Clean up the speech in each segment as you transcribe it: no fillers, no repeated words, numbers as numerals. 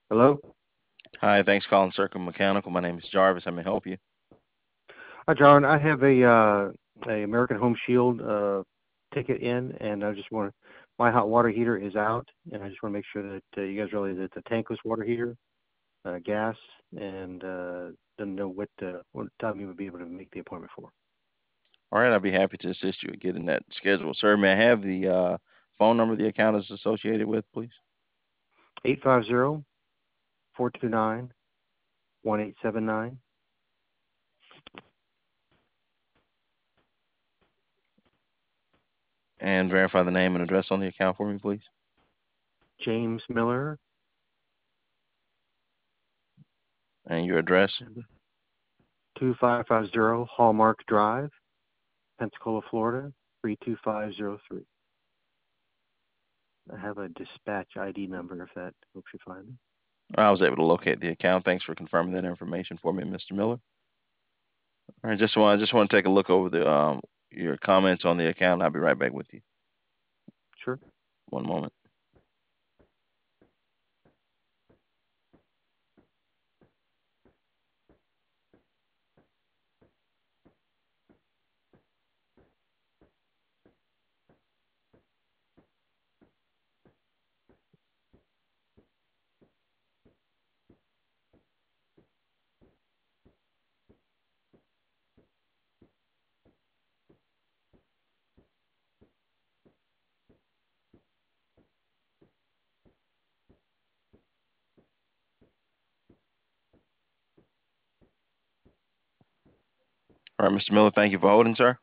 Hello? Hi, thanks for calling Circle Mechanical. My name is Jarvis. How may I help you? Hi, John. I have a American Home Shield ticket in, and I just want my hot water heater is out, and I just want to make sure that you guys realize it's a tankless water heater, gas, and don't know what time you would be able to make the appointment for. All right, I'll be happy to assist you in getting that scheduled. Sir, may I have the phone number the account is associated with, please? 850-429-1879. And verify the name and address on the account for me, please. James Miller, And your address. 2550 Hallmark Drive, Pensacola, Florida, 32503. I have a dispatch ID number if that helps you find it. I was able to locate the account. Thanks for confirming that information for me, Mr. Miller. All right, just want to take a look over the your comments on the account. I'll be right back with you. Sure. One moment. All right, Mr. Miller, thank you for holding, sir.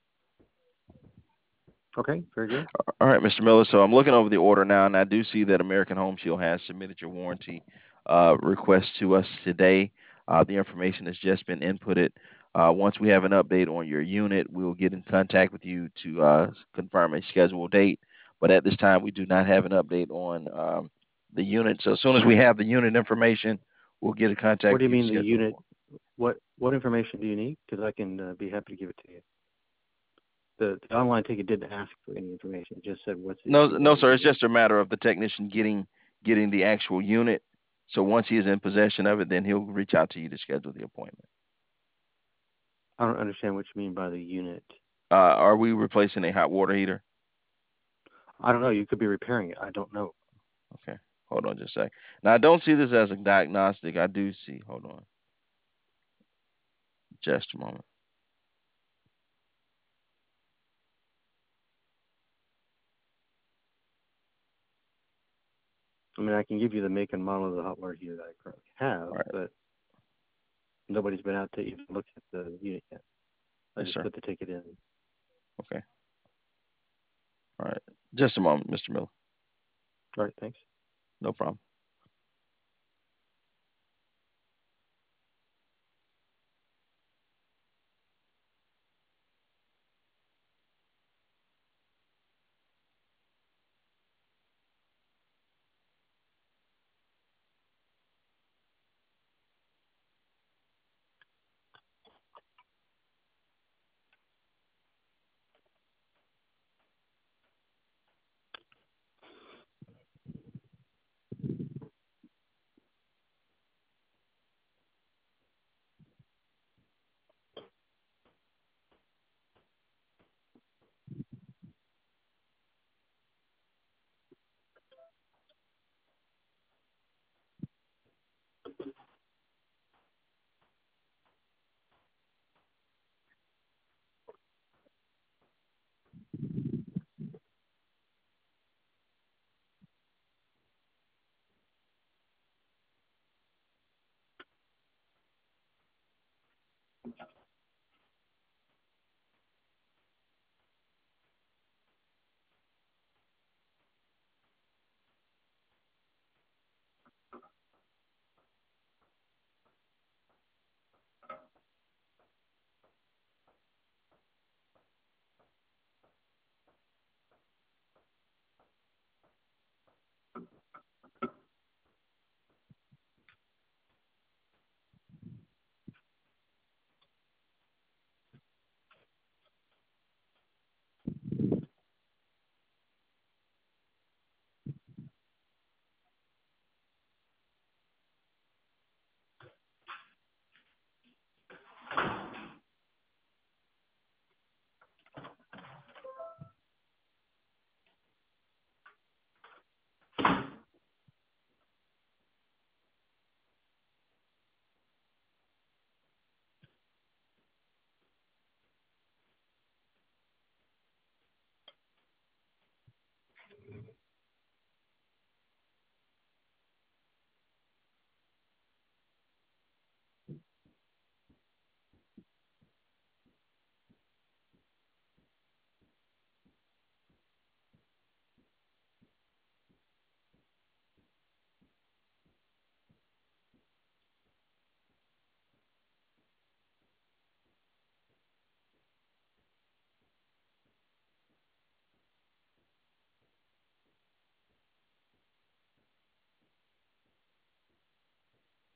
Okay, very good. All right, Mr. Miller. So I'm looking over the order now, and I do see that American Home Shield has submitted your warranty request to us today. The information has just been inputted. Once we have an update on your unit, we'll get in contact with you to confirm a scheduled date. But at this time, we do not have an update on the unit. So as soon as we have the unit information, we'll get in contact What do with you you to mean the schedule an unit? appointment. What information do you need? Because I can be happy to give it to you. The online ticket didn't ask for any information. It just said what's the No, issue no, about your sir. It's unit. just a matter of the technician getting the actual unit. So once he is in possession of it, then he'll reach out to you to schedule the appointment. I don't understand what you mean by the unit. Are we replacing a hot water heater? I don't know. You could be repairing it. I don't know. Okay, hold on just a sec. Now I don't see this as a diagnostic. I do see. Hold on, just a moment. I mean, I can give you the make and model of the hot water heater that I currently have, All right, but nobody's been out to even look at the unit yet. I yes, just sir. put the ticket in. Okay, all right, just a moment, Mr. Miller. All right, thanks. No problem.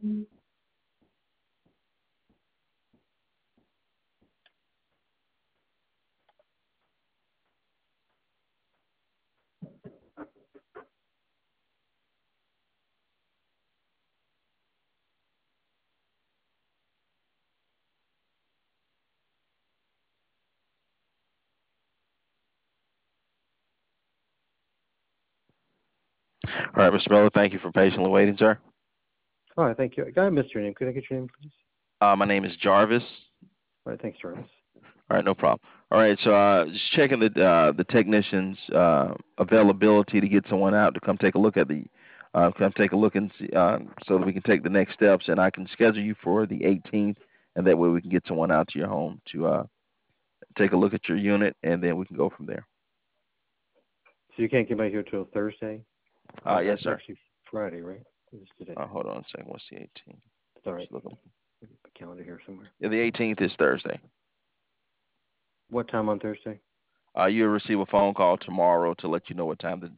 All right, Mr. Miller, thank you for patiently waiting, sir. All right, thank you. I missed your name. Could I get your name, please? My name is Jarvis. All right, thanks, Jarvis. All right, no problem. All right, so just checking the technician's availability to get someone out to come take a look at the come take a look and see, so that we can take the next steps, and I can schedule you for the 18th, and that way we can get someone out to your home to take a look at your unit, and then we can go from there. So you can't get back here till Thursday? Well, Yes, that's sir. actually Friday, right? What is today? Hold on a second. What's the 18th? It's all right. Just looking. My calendar here somewhere. Yeah, the 18th is Thursday. What time on Thursday? You'll receive a phone call tomorrow to let you know what time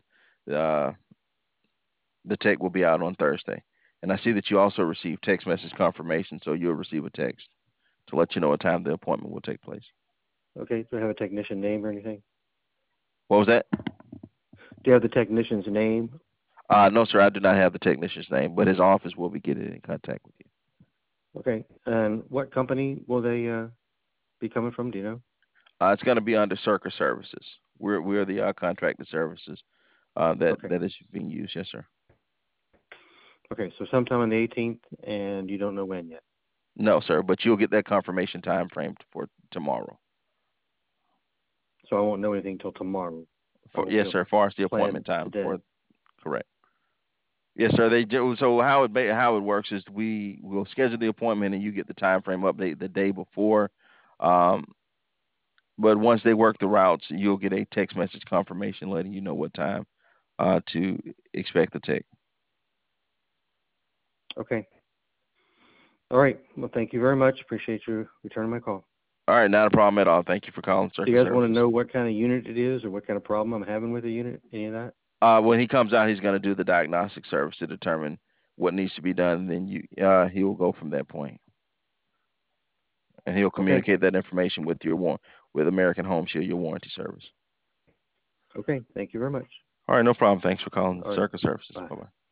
the tech will be out on Thursday. And I see that you also received text message confirmation, so you'll receive a text to let you know what time the appointment will take place. Okay, do I have a technician name or anything? What was that? Do you have the technician's name? No, sir, I do not have the technician's name, but his office will be getting in contact with you. Okay, and what company will they be coming from? Do you know? It's going to be under Circus Services. We're the contracted services Okay. that is being used. Yes, sir. Okay, so sometime on the 18th, and you don't know when yet. No, sir, but you'll get that confirmation time frame for tomorrow. So I won't know anything till tomorrow. I won't be Yes, able sir. to As far as the plan appointment time today. for correct. Yes, sir. They do. So how it works is we will schedule the appointment and you get the time frame update the day before. Um, but once they work the routes, you'll get a text message confirmation letting you know what time to expect the tech. Okay. All right. Well, thank you very much. Appreciate you returning my call. All right, not a problem at all. Thank you for calling Do you Circus guys want to Services. know what kind of unit it is or what kind of problem I'm having with the unit? Any of that? When he comes out, he's going to do the diagnostic service to determine what needs to be done. And then he will go from that point, and he'll Okay. communicate that information with with American Home Shield, your warranty service. Okay. Thank you very much. All right, no problem. Thanks for calling All right. Circus Services. Bye. Bye bye.